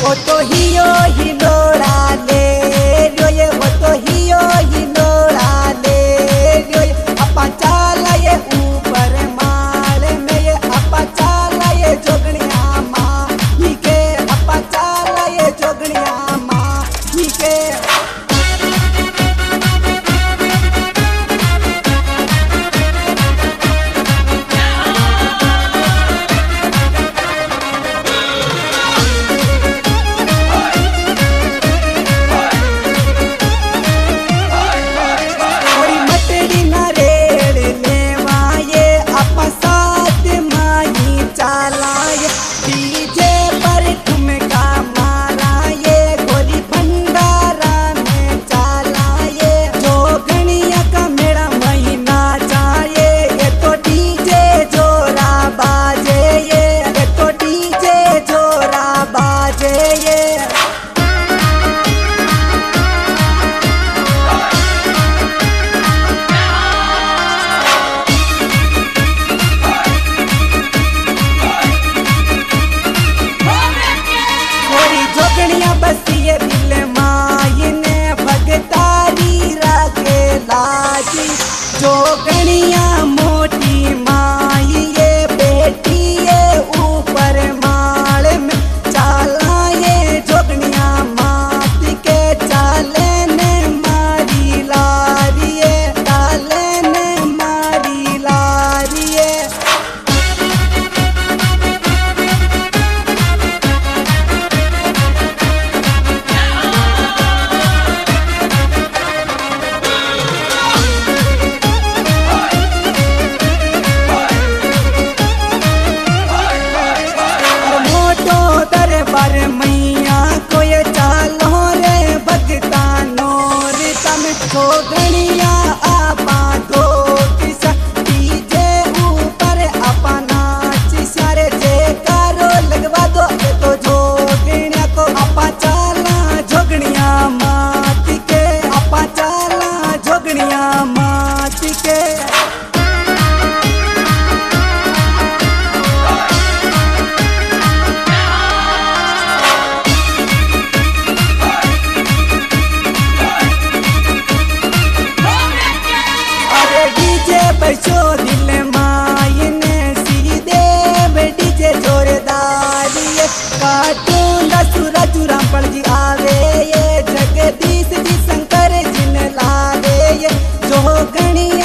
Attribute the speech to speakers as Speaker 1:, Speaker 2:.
Speaker 1: वो तो हियो ही लोड़ा ले रो ये, वो तो हियो ही लोड़ा ले रो ये। अपा चाला ये ऊपर माल में ये, अपा चाला ये जोगनिया माँ ही के, अपा चाला ये जोगनिया माँ ही के। बसिए दिल मायने भगतारी राखे लाजी, जोगनिया मोटी माई ये बेटी ये ऊपर माल में चाला ये जोगनिया माती के चाले ने मारी लारिये, चाले ने मारी लारिये। दरबार मैया को ये चालो रे भगता नोर तम जोगनिया आपा दो किसा डीजे ऊपर अपा नाच सारे जयकारो लगवा दो। ये तो जोगनिया को अपा चाला जोगनिया माती के, अपा चाला जोगनिया माती के। बचो दिल मायने सीधे डीजे जोरदार ये, कार्टून सूरज रामपल जी आवे ये, जगदीश जी शंकर जिन लावे ये, जोगनिया